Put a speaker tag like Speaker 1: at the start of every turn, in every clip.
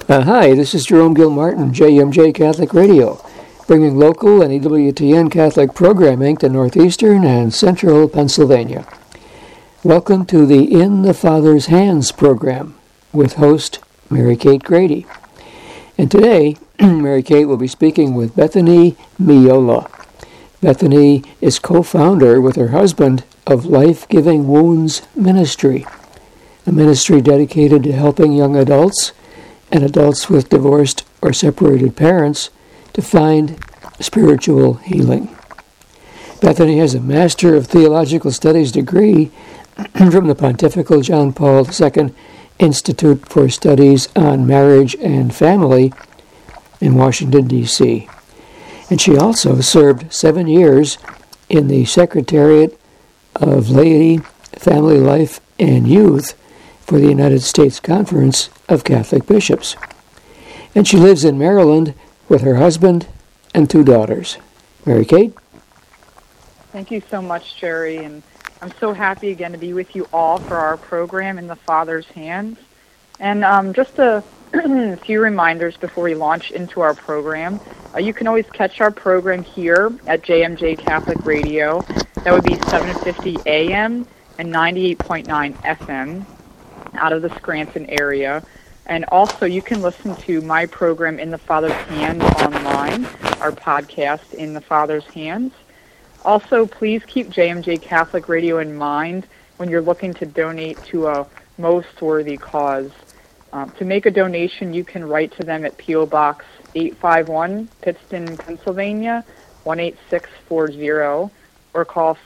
Speaker 1: Hi, this is Jerome Gilmartin, JMJ Catholic Radio, bringing local and EWTN Catholic programming to northeastern and central Pennsylvania. Welcome to the In the Father's Hands program with host Mary Kate Grady. And today, Mary Kate will be speaking with Bethany Miola. Bethany is co-founder with her husband of Life Giving Wounds Ministry, a ministry dedicated to helping young adults and adults with divorced or separated parents to find spiritual healing. Bethany has a Master of Theological Studies degree from the Pontifical John Paul II Institute for Studies on Marriage and Family in Washington, D.C. And she also served 7 years in the Secretariat of Laity, Family Life, and Youth for the United States Conference of Catholic Bishops. And she lives in Maryland with her husband and 2 daughters. Mary Kate?
Speaker 2: Thank you so much, Jerry, and I'm so happy again to be with you all for our program In the Father's Hands. And just a few reminders before we launch into our program. You can always catch our program here at JMJ Catholic Radio. That would be 750 AM and 98.9 FM. Out of the Scranton area. And also you can listen to my program In the Father's Hands online, our podcast In the Father's Hands. Also, please keep JMJ Catholic Radio in mind when you're looking to donate to a most worthy cause. To make a donation, you can write to them at P.O. Box 851, Pittston, Pennsylvania, 18640, or call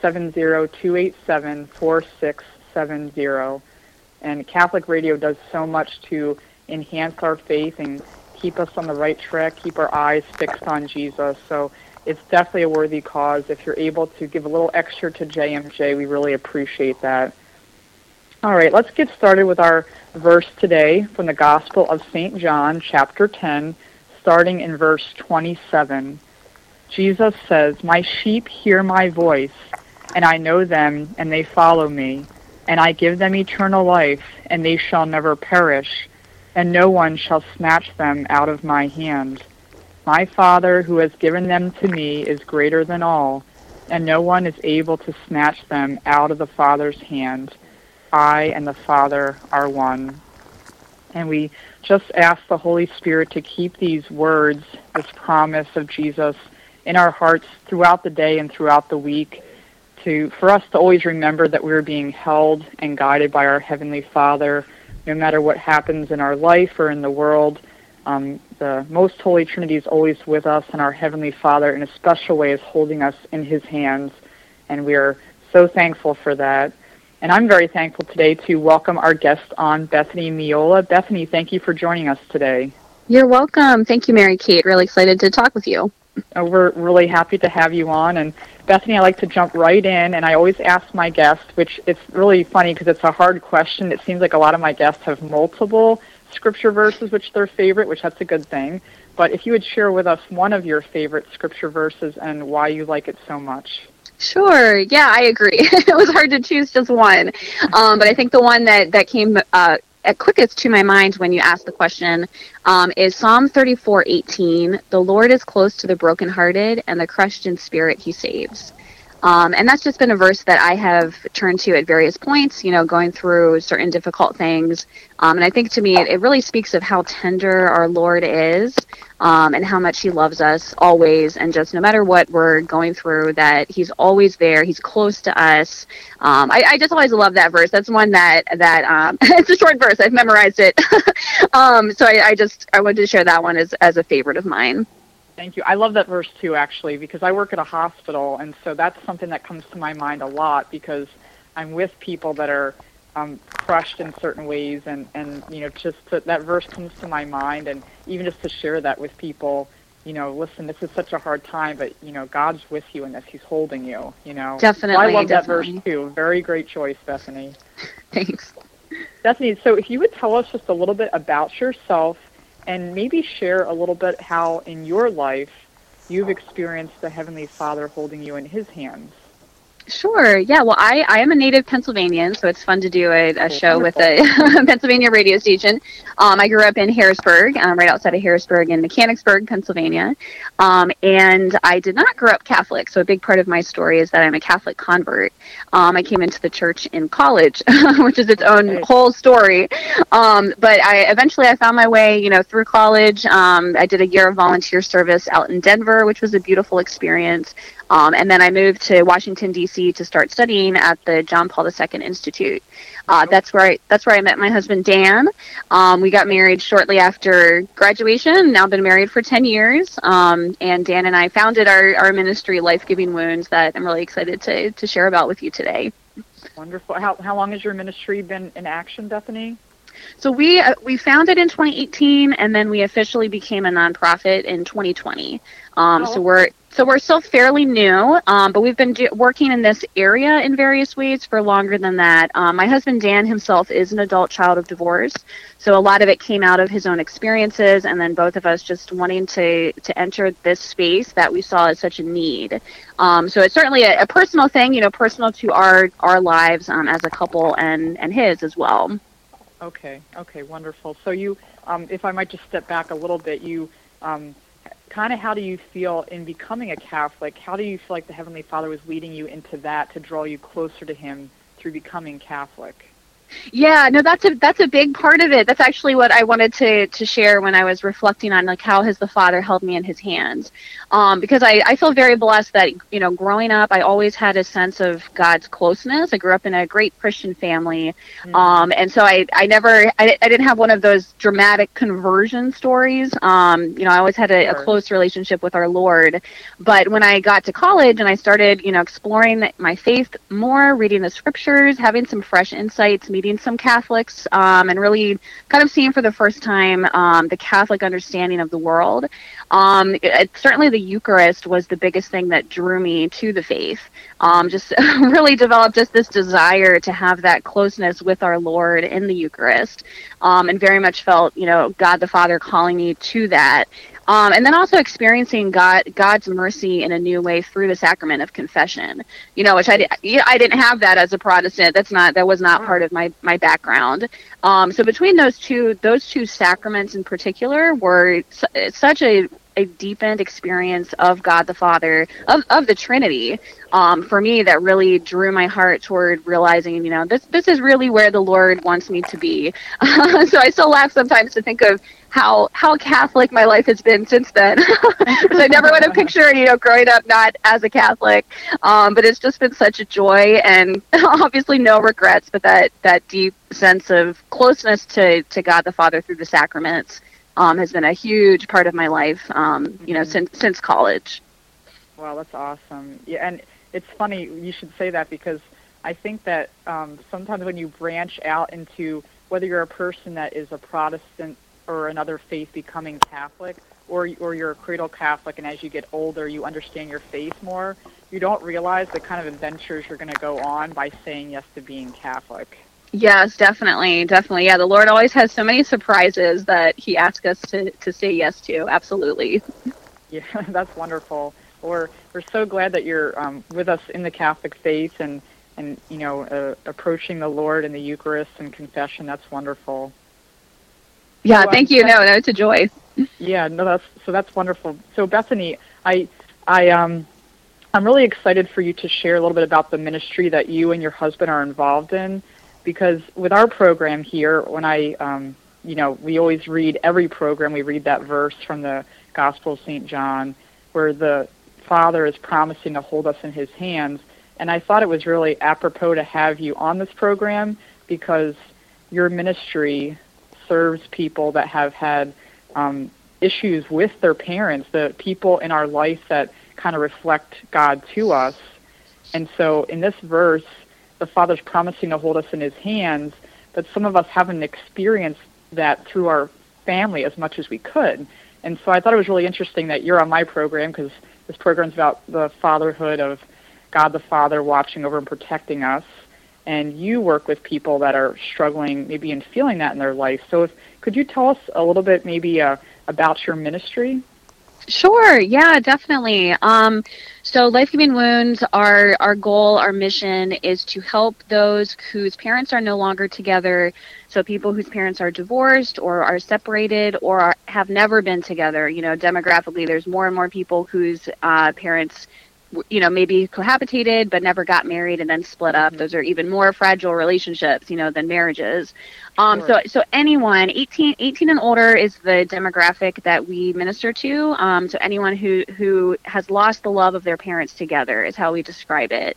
Speaker 2: 570-287-4670. And Catholic Radio does so much to enhance our faith and keep us on the right track, keep our eyes fixed on Jesus. So it's definitely a worthy cause. If you're able to give a little extra to JMJ, we really appreciate that. All right, let's get started with our verse today from the Gospel of St. John, chapter 10, starting in verse 27. Jesus says, "My sheep hear my voice, and I know them, and they follow me. And I give them eternal life, and they shall never perish, and no one shall snatch them out of my hand. My Father, who has given them to me, is greater than all, and no one is able to snatch them out of the Father's hand. I and the Father are one." And we just ask the Holy Spirit to keep these words, this promise of Jesus, in our hearts throughout the day and throughout the week, for us to always remember that we're being held and guided by our Heavenly Father, no matter what happens in our life or in the world. The Most Holy Trinity is always with us, and our Heavenly Father in a special way is holding us in His hands, and we are so thankful for that. And I'm very thankful today to welcome our guest on, Bethany Miola. Bethany, thank you for joining us today.
Speaker 3: You're welcome. Thank you, Mary Kate. Really excited to talk with you.
Speaker 2: We're really happy to have you on. And Bethany, I like to jump right in, and I always ask my guests, which it's really funny because it's a hard question. It seems like a lot of my guests have multiple scripture verses which they're favorite, which that's a good thing. But if you would share with us one of your favorite scripture verses and why you like it so much.
Speaker 3: Sure. Yeah, I agree. It was hard to choose just one. But I think the one that came quickest to my mind when you asked the question is Psalm 34:18. "The Lord is close to the brokenhearted, and the crushed in spirit He saves." And that's just been a verse that I have turned to at various points, going through certain difficult things. And I think to me, it really speaks of how tender our Lord is, and how much He loves us always. And just no matter what we're going through, that He's always there. He's close to us. I just always love that verse. That's one that it's a short verse. I've memorized it. So I wanted to share that one as a favorite of mine.
Speaker 2: Thank you. I love that verse too, actually, because I work at a hospital, and so that's something that comes to my mind a lot because I'm with people that are crushed in certain ways, and that verse comes to my mind, and even just to share that with people, listen, this is such a hard time, but God's with you in this. He's holding you.
Speaker 3: Definitely.
Speaker 2: So I love that verse too. Very great choice, Bethany.
Speaker 3: Thanks.
Speaker 2: Bethany, so if you would tell us just a little bit about yourself, and maybe share a little bit how in your life you've experienced the Heavenly Father holding you in His hands.
Speaker 3: Sure. Yeah. Well, I am a native Pennsylvanian, so it's fun to do a show with a Pennsylvania radio station. I grew up in Harrisburg, right outside of Harrisburg in Mechanicsburg, Pennsylvania. And I did not grow up Catholic, so a big part of my story is that I'm a Catholic convert. I came into the church in college, which is its own whole story. But eventually I found my way, through college. I did a year of volunteer service out in Denver, which was a beautiful experience. And then I moved to Washington, D.C. to start studying at the John Paul II Institute. That's where I met my husband, Dan. We got married shortly after graduation, now been married for 10 years. And Dan and I founded our ministry, Life Giving Wounds, that I'm really excited to share about with you today.
Speaker 2: Wonderful. How long has your ministry been in action, Bethany?
Speaker 3: So we founded in 2018, and then we officially became a nonprofit in 2020. So we're still fairly new, but we've been working in this area in various ways for longer than that. My husband, Dan, himself is an adult child of divorce, so a lot of it came out of his own experiences, and then both of us just wanting to enter this space that we saw as such a need. So it's certainly a personal thing, personal to our lives as a couple and his as well.
Speaker 2: Okay, wonderful. So you, if I might just step back a little bit, you kind of, how do you feel in becoming a Catholic? How do you feel like the Heavenly Father was leading you into that to draw you closer to Him through becoming Catholic?
Speaker 3: Yeah, no, that's a big part of it. That's actually what I wanted to share when I was reflecting on how has the Father held me in His hands. Because I feel very blessed that, growing up, I always had a sense of God's closeness. I grew up in a great Christian family. And so I didn't have one of those dramatic conversion stories. I always had a close relationship with our Lord. But when I got to college and I started, exploring my faith more, reading the scriptures, having some fresh insights, meeting some Catholics, and really kind of seeing for the first time the Catholic understanding of the world. Certainly the Eucharist was the biggest thing that drew me to the faith. Just really developed just this desire to have that closeness with our Lord in the Eucharist, and very much felt, God the Father calling me to that. And then also experiencing God's mercy in a new way through the sacrament of confession, which I didn't have that as a Protestant. That was not part of my background. So between those two sacraments in particular were such a deepened experience of God the Father, of the Trinity, for me, that really drew my heart toward realizing, this is really where the Lord wants me to be. So I still laugh sometimes to think of how Catholic my life has been since then. Because I never would have pictured, growing up not as a Catholic. But it's just been such a joy, and obviously no regrets, but that deep sense of closeness to God the Father through the sacraments has been a huge part of my life, since college.
Speaker 2: Wow, that's awesome. Yeah, and it's funny you should say that, because I think that sometimes when you branch out into whether you're a person that is a Protestant or another faith becoming Catholic, or you're a cradle Catholic, and as you get older you understand your faith more, you don't realize the kind of adventures you're going to go on by saying yes to being Catholic.
Speaker 3: Yes, definitely. Yeah, the Lord always has so many surprises that He asks us to say yes to. Absolutely.
Speaker 2: Yeah, that's wonderful. We're so glad that you're with us in the Catholic faith and approaching the Lord in the Eucharist and confession. That's wonderful.
Speaker 3: Yeah, thank you. No, it's a joy.
Speaker 2: Yeah, no, that's wonderful. So Bethany, I'm really excited for you to share a little bit about the ministry that you and your husband are involved in, because with our program here, when we always read every program, we read that verse from the Gospel of St. John, where the Father is promising to hold us in His hands. And I thought it was really apropos to have you on this program, because your ministry serves people that have had issues with their parents, the people in our life that kind of reflect God to us. And so in this verse, the Father's promising to hold us in His hands, but some of us haven't experienced that through our family as much as we could. And so I thought it was really interesting that you're on my program, because this program is about the fatherhood of God the Father watching over and protecting us. And you work with people that are struggling maybe in feeling that in their life. So could you tell us a little bit maybe about your ministry?
Speaker 3: Sure. Yeah, definitely. So Life Giving Wounds, our goal, our mission is to help those whose parents are no longer together. So people whose parents are divorced or are separated or have never been together. Demographically, there's more and more people whose parents, maybe cohabitated but never got married and then split up. Those are even more fragile relationships, than marriages.
Speaker 2: Sure.
Speaker 3: So anyone 18 and older is the demographic that we minister to. So anyone who has lost the love of their parents together is how we describe it.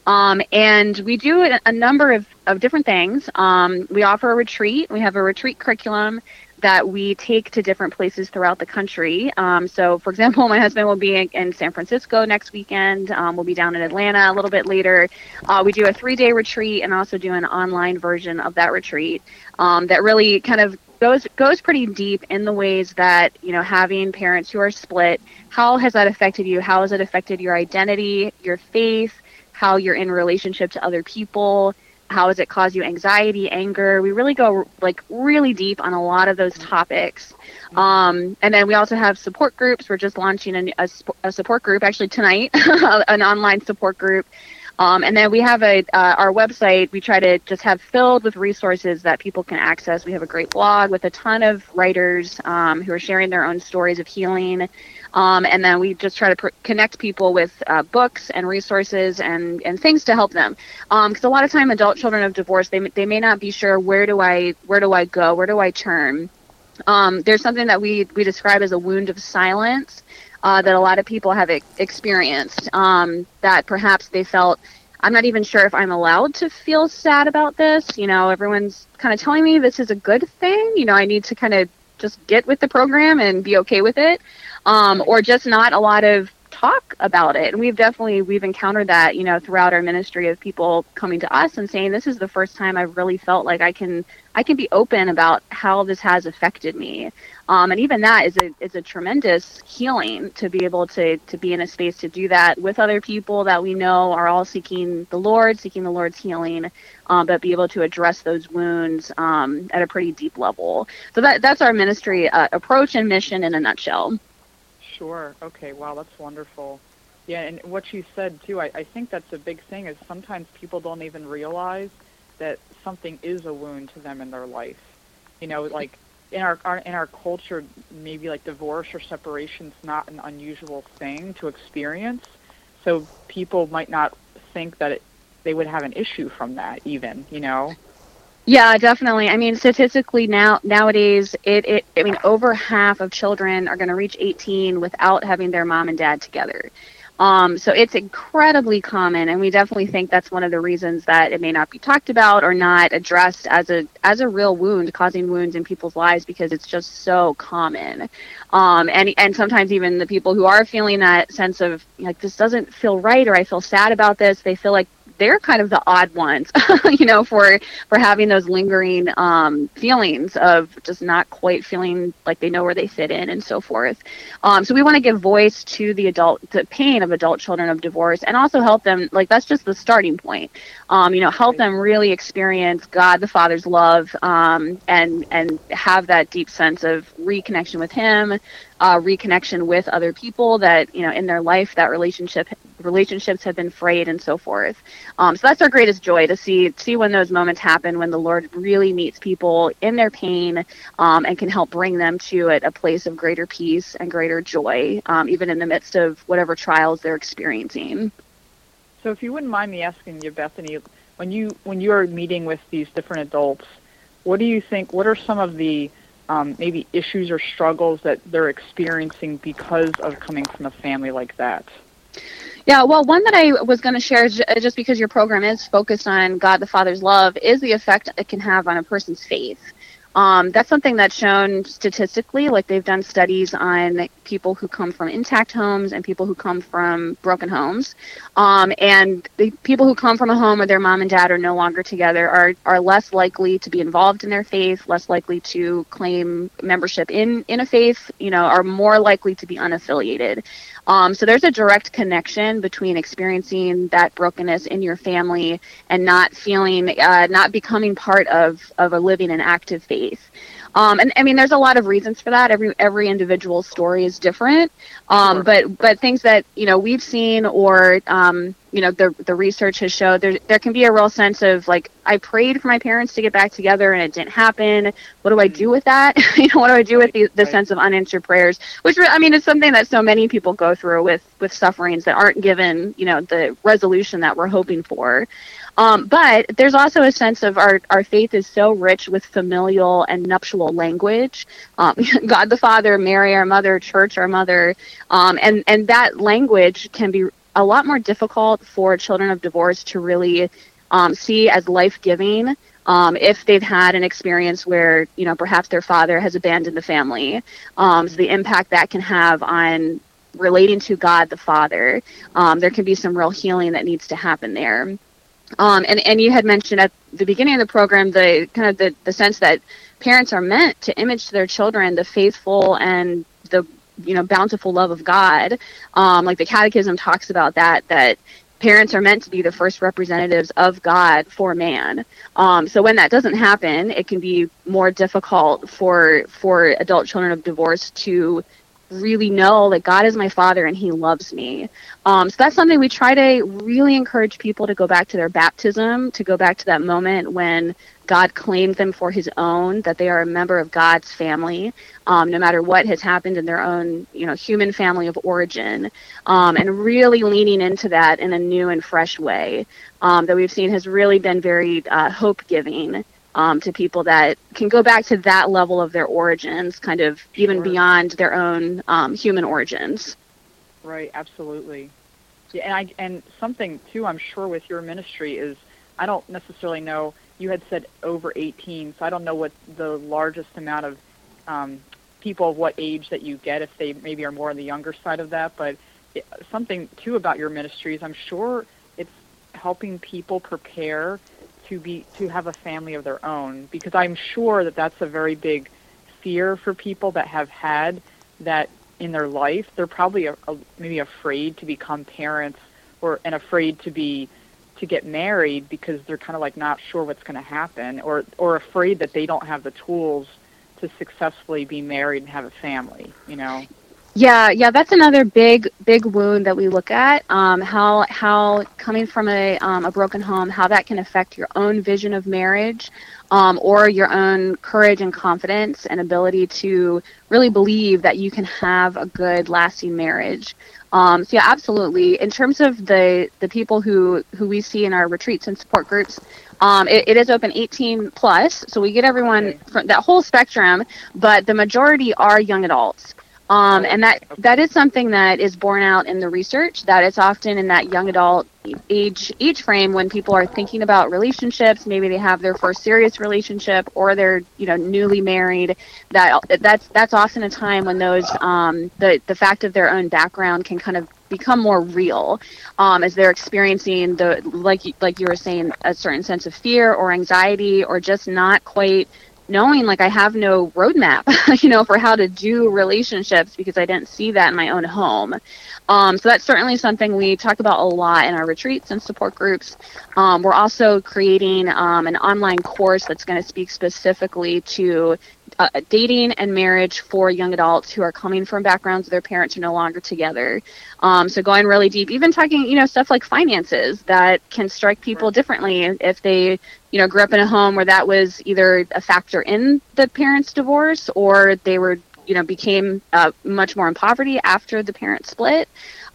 Speaker 3: And we do a number of different things. We offer a retreat. We have a retreat curriculum that we take to different places throughout the country. So, for example, my husband will be in San Francisco next weekend. We'll be down in Atlanta a little bit later. We do a 3-day retreat and also do an online version of that retreat that really kind of goes pretty deep in the ways that, having parents who are split, how has that affected you? How has it affected your identity, your faith, how you're in relationship to other people? How does it cause you anxiety, anger? We really go really deep on a lot of those topics. And then we also have support groups. We're just launching a support group actually tonight, an online support group. And then we have our website. We try to just have filled with resources that people can access. We have a great blog with a ton of writers who are sharing their own stories of healing. And then we just try to connect people with books and resources and things to help them. Because a lot of time adult children of divorce, they may not be sure, where do I go? Where do I turn? There's something that we describe as a wound of silence that a lot of people have experienced, that perhaps they felt, I'm not even sure if I'm allowed to feel sad about this. Everyone's kind of telling me this is a good thing. I need to kind of just get with the program and be okay with it. Or just not a lot of talk about it. And we've encountered that, throughout our ministry, of people coming to us and saying, this is the first time I've really felt like I can be open about how this has affected me. And even that is a tremendous healing, to be able to be in a space to do that with other people that we know are all seeking the Lord's healing, but be able to address those wounds at a pretty deep level. So that's our ministry approach and mission in a nutshell.
Speaker 2: Sure. Okay. Wow, that's wonderful. Yeah, and what you said too, I think that's a big thing, is sometimes people don't even realize that something is a wound to them in their life. Like in our culture, maybe like divorce or separation's not an unusual thing to experience. So people might not think that they would have an issue from that even,
Speaker 3: Yeah, definitely. I mean, statistically nowadays, over half of children are going to reach 18 without having their mom and dad together. So it's incredibly common, and we definitely think that's one of the reasons that it may not be talked about or not addressed as a real wound, causing wounds in people's lives, because it's just so common. And sometimes even the people who are feeling that sense of like, this doesn't feel right, or I feel sad about this, they feel like they're kind of the odd ones, for having those lingering feelings of just not quite feeling like they know where they fit in and so forth. So we want to give voice to the pain of adult children of divorce, and also help them, that's just the starting point. Help them really experience God the Father's love, and have that deep sense of reconnection with Him, reconnection with other people that, in their life, that relationships have been frayed and so forth. So that's our greatest joy, to see when those moments happen, when the Lord really meets people in their pain, and can help bring them to a place of greater peace and greater joy, even in the midst of whatever trials they're experiencing.
Speaker 2: So if you wouldn't mind me asking you, Bethany, when you are meeting with these different adults, what do you think, what are some of the maybe issues or struggles that they're experiencing because of coming from a family like that?
Speaker 3: Yeah, well, one that I was going to share, just because your program is focused on God the Father's love, is the effect it can have on a person's faith. That's something that's shown statistically. They've done studies on people who come from intact homes and people who come from broken homes. And the people who come from a home where their mom and dad are no longer together are less likely to be involved in their faith, less likely to claim membership in a faith, are more likely to be unaffiliated. So there's a direct connection between experiencing that brokenness in your family and not becoming part of a living and active faith. And I mean, there's a lot of reasons for that. Every individual story is different.
Speaker 2: Sure.
Speaker 3: But things that, we've seen, or, the research has showed, there can be a real sense of like, I prayed for my parents to get back together and it didn't happen. What do I do with that? What do I do with the sense of unanswered prayers? Which, I mean, it's something that so many people go through with sufferings that aren't given, the resolution that we're hoping for. But there's also a sense of our faith is so rich with familial and nuptial language. God the Father, Mary our mother, church our mother, and that language can be a lot more difficult for children of divorce to really see as life-giving if they've had an experience where, perhaps their father has abandoned the family. So the impact that can have on relating to God the Father, there can be some real healing that needs to happen there. And you had mentioned at the beginning of the program the kind of the sense that parents are meant to image to their children the faithful and the bountiful love of God. Like the Catechism talks about that parents are meant to be the first representatives of God for man. So when that doesn't happen, it can be more difficult for adult children of divorce to really know that God is my Father and He loves me. So that's something we try to really encourage people to go back to their baptism, to go back to that moment when God claimed them for His own, that they are a member of God's family, no matter what has happened in their own, human family of origin, and really leaning into that in a new and fresh way that we've seen has really been very hope-giving. To people that can go back to that level of their origins, kind of even beyond their own human origins.
Speaker 2: Right, absolutely. Yeah, and something too, I'm sure with your ministry is, I don't necessarily know, you had said over 18, so I don't know what the largest amount of people of what age that you get, if they maybe are more on the younger side of that, but something too about your ministry is I'm sure it's helping people prepare to have a family of their own, because I'm sure that that's a very big fear for people that have had that in their life. They're probably maybe afraid to become parents and afraid to get married because they're kind of like not sure what's going to happen, or afraid that they don't have the tools to successfully be married and have a family,
Speaker 3: Yeah, that's another big wound that we look at. How coming from a broken home, how that can affect your own vision of marriage, or your own courage and confidence and ability to really believe that you can have a good, lasting marriage. So yeah, absolutely. In terms of the people who we see in our retreats and support groups, it is open 18 plus, so we get everyone from that whole spectrum, but the majority are young adults. And that is something that is borne out in the research, that it's often in that young adult age frame when people are thinking about relationships. Maybe they have their first serious relationship, or they're newly married. That's often a time when those the fact of their own background can kind of become more real as they're experiencing like you were saying, a certain sense of fear or anxiety, or just not quite knowing, like, I have no roadmap, for how to do relationships because I didn't see that in my own home. So that's certainly something we talk about a lot in our retreats and support groups. We're also creating an online course that's going to speak specifically to dating and marriage for young adults who are coming from backgrounds where their parents are no longer together. So going really deep, even talking, stuff like finances that can strike people differently if they, grew up in a home where that was either a factor in the parents' divorce, or they were, became much more in poverty after the parents split.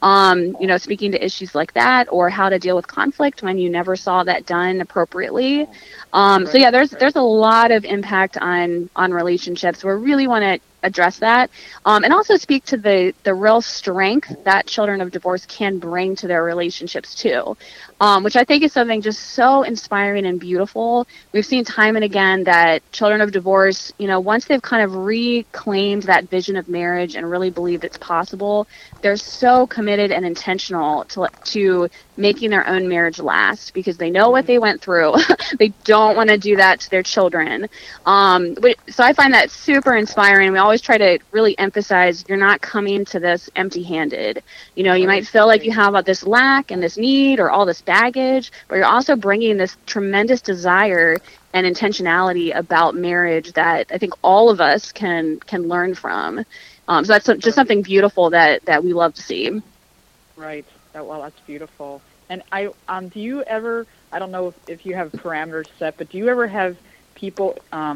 Speaker 3: Speaking to issues like that, or how to deal with conflict when you never saw that done appropriately. So yeah, there's a lot of impact on relationships. We really want to address that, and also speak to the real strength that children of divorce can bring to their relationships too, which I think is something just so inspiring and beautiful. We've seen time and again that children of divorce, once they've kind of reclaimed that vision of marriage and really believed it's possible, they're so committed and intentional to making their own marriage last, because they know what they went through. They don't want to do that to their children. So I find that super inspiring. We always try to really emphasize you're not coming to this empty-handed. You know, you might feel like you have this lack and this need or all this baggage, but you're also bringing this tremendous desire and intentionality about marriage that I think all of us can learn from. So that's just something beautiful that we love to see.
Speaker 2: Right. Well, that's beautiful. And do you ever, I don't know if you have parameters set, but do you ever have people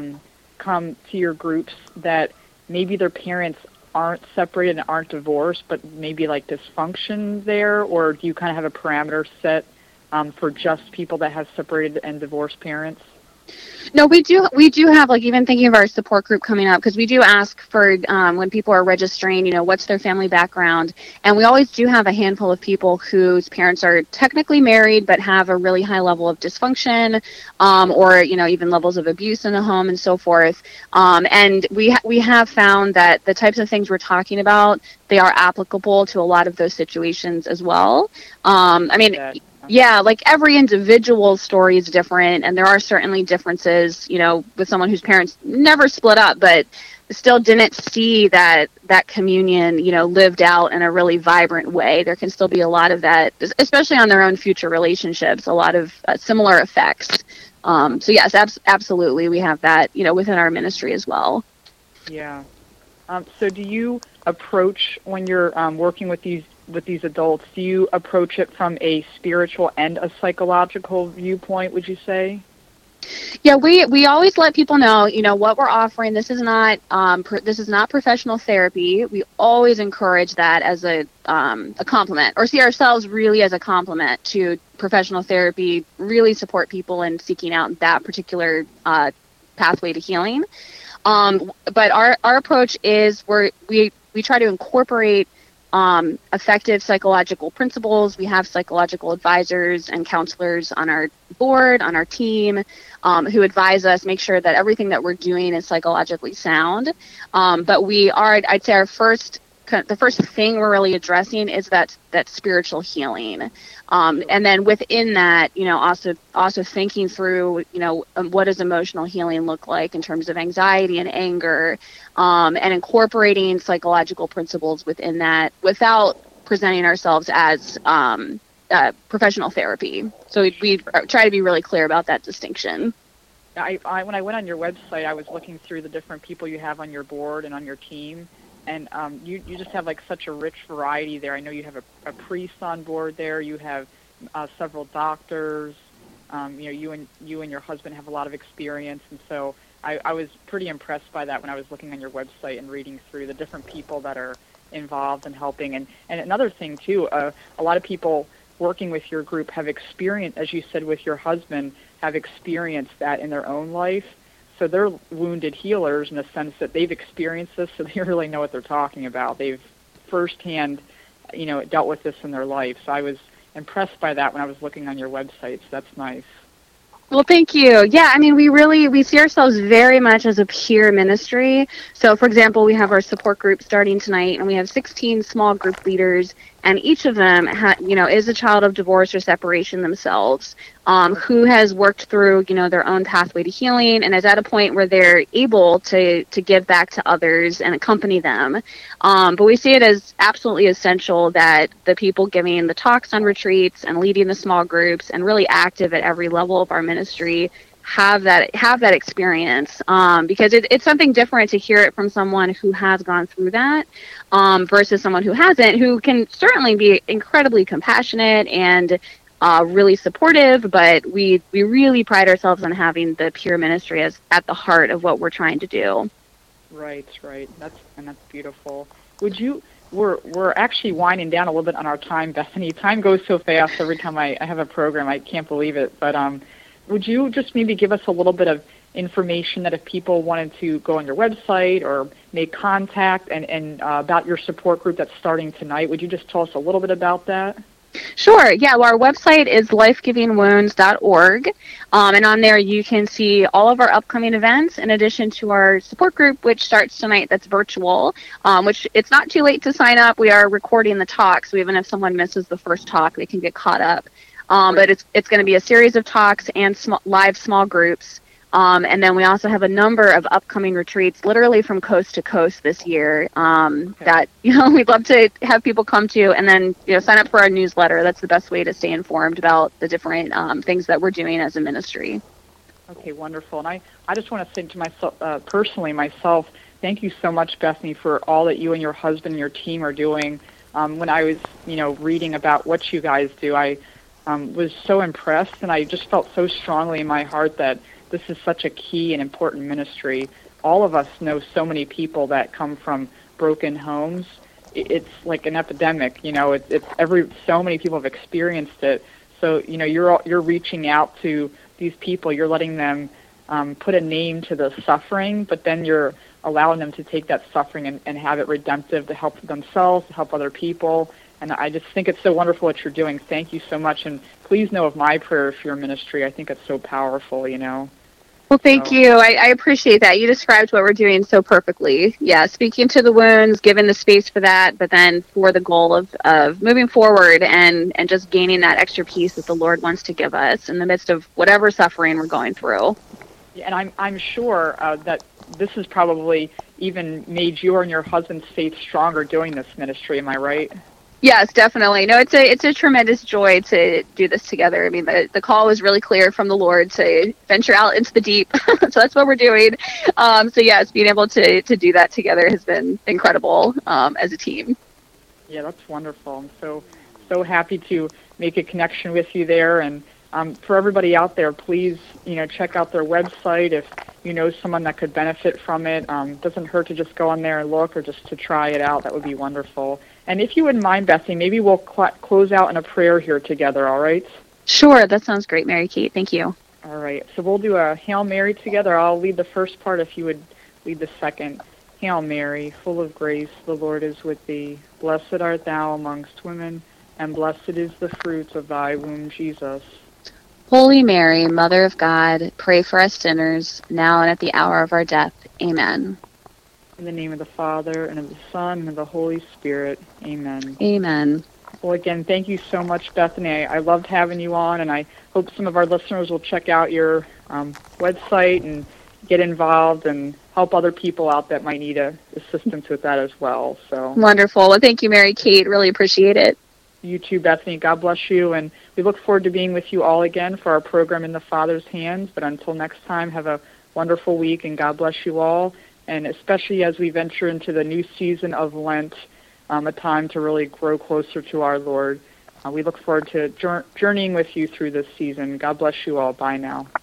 Speaker 2: come to your groups that maybe their parents aren't separated and aren't divorced, but maybe like dysfunction there? Or do you kind of have a parameter set for just people that have separated and divorced parents?
Speaker 3: No, we do have, like, even thinking of our support group coming up, because we do ask for when people are registering, you know, what's their family background, and we always do have a handful of people whose parents are technically married but have a really high level of dysfunction, or, you know, even levels of abuse in the home and so forth. And we have found that the types of things we're talking about, they are applicable to a lot of those situations as well. I mean, yeah, like every individual story is different, and there are certainly differences, you know, with someone whose parents never split up, but still didn't see that communion, you know, lived out in a really vibrant way. There can still be a lot of that, especially on their own future relationships, a lot of similar effects. So yes, absolutely, we have that, you know, within our ministry as well.
Speaker 2: Yeah. So do you approach, when you're working with these adults, do you approach it from a spiritual and a psychological viewpoint, would you say?
Speaker 3: Yeah, we always let people know, you know, what we're offering. This is not professional therapy. We always encourage that as a compliment, or see ourselves really as a compliment to professional therapy. Really support people in seeking out that particular pathway to healing. But our approach is we try to incorporate effective psychological principles. We have psychological advisors and counselors on our board, on our team, who advise us, make sure that everything that we're doing is psychologically sound. But I'd say the first thing we're really addressing is that spiritual healing. And then within that, you know, also thinking through, you know, what does emotional healing look like in terms of anxiety and anger, and incorporating psychological principles within that without presenting ourselves as professional therapy. So we try to be really clear about that distinction.
Speaker 2: When I went on your website, I was looking through the different people you have on your board and on your team. And you just have like such a rich variety there. I know you have a priest on board there. You have several doctors. You know, you and your husband have a lot of experience, and so I was pretty impressed by that when I was looking on your website and reading through the different people that are involved in helping. And another thing too, a lot of people working with your group have experienced, as you said with your husband, have experienced that in their own life. So they're wounded healers in the sense that they've experienced this, so they really know what they're talking about. They've firsthand, you know, dealt with this in their life. So I was impressed by that when I was looking on your website. So that's nice.
Speaker 3: Well, thank you. Yeah, I mean, we see ourselves very much as a peer ministry. So, for example, we have our support group starting tonight, and we have 16 small group leaders, and each of them, is a child of divorce or separation themselves, who has worked through, you know, their own pathway to healing, and is at a point where they're able to give back to others and accompany them. But we see it as absolutely essential that the people giving the talks on retreats and leading the small groups and really active at every level of our ministry have that experience, because it's something different to hear it from someone who has gone through that, versus someone who hasn't, who can certainly be incredibly compassionate and really supportive, but we really pride ourselves on having the peer ministry as at the heart of what we're trying to do.
Speaker 2: Right. That's beautiful. We're actually winding down a little bit on our time, Bethany. Time goes so fast every time I have a program. I can't believe it. But would you just maybe give us a little bit of information that if people wanted to go on your website or make contact and about your support group that's starting tonight, would you just tell us a little bit about that?
Speaker 3: Sure. Yeah. Well, our website is lifegivingwounds.org, and on there you can see all of our upcoming events in addition to our support group, which starts tonight. That's virtual, which it's not too late to sign up. We are recording the talk, so even if someone misses the first talk, they can get caught up. But it's going to be a series of talks and live small groups. And then we also have a number of upcoming retreats, literally from coast to coast this year, that, we'd love to have people come to, and then, sign up for our newsletter. That's the best way to stay informed about the different things that we're doing as a ministry.
Speaker 2: Okay, wonderful. And I just want to say to myself, personally, thank you so much, Bethany, for all that you and your husband and your team are doing. When I was, reading about what you guys do, I was so impressed, and I just felt so strongly in my heart that this is such a key and important ministry. All of us know so many people that come from broken homes. It's like an epidemic, so many people have experienced it. So, you're reaching out to these people, you're letting them put a name to the suffering, but then you're allowing them to take that suffering and have it redemptive to help themselves, to help other people. And I just think it's so wonderful what you're doing. Thank you so much. And please know of my prayer for your ministry. I think it's so powerful,
Speaker 3: Well, thank you. I appreciate that. You described what we're doing so perfectly. Yeah, speaking to the wounds, giving the space for that, but then for the goal of moving forward and just gaining that extra peace that the Lord wants to give us in the midst of whatever suffering we're going through.
Speaker 2: Yeah, and I'm sure that this has probably even made your and your husband's faith stronger doing this ministry. Am I right?
Speaker 3: Yes, definitely. No, it's a tremendous joy to do this together. I mean, the call was really clear from the Lord to venture out into the deep. So that's what we're doing. So yes, being able to do that together has been incredible as a team.
Speaker 2: Yeah, that's wonderful. I'm so happy to make a connection with you there. And for everybody out there, please, check out their website if you know someone that could benefit from it. Doesn't hurt to just go on there and look, or just to try it out. That would be wonderful. And if you wouldn't mind, Bethany, maybe we'll close out in a prayer here together, all right?
Speaker 3: Sure, that sounds great, Mary Kate. Thank you.
Speaker 2: All right, so we'll do a Hail Mary together. I'll lead the first part if you would lead the second. Hail Mary, full of grace, the Lord is with thee. Blessed art thou amongst women, and blessed is the fruit of thy womb, Jesus.
Speaker 3: Holy Mary, Mother of God, pray for us sinners, now and at the hour of our death. Amen.
Speaker 2: In the name of the Father, and of the Son, and of the Holy Spirit. Amen.
Speaker 3: Amen.
Speaker 2: Well, again, thank you so much, Bethany. I loved having you on, and I hope some of our listeners will check out your website and get involved and help other people out that might need assistance with that as well. So
Speaker 3: wonderful. Well, thank you, Mary Kate. Really appreciate it.
Speaker 2: You too, Bethany. God bless you, and we look forward to being with you all again for our program In the Father's Hands. But until next time, have a wonderful week, and God bless you all. And especially as we venture into the new season of Lent, a time to really grow closer to our Lord. We look forward to journeying with you through this season. God bless you all. Bye now.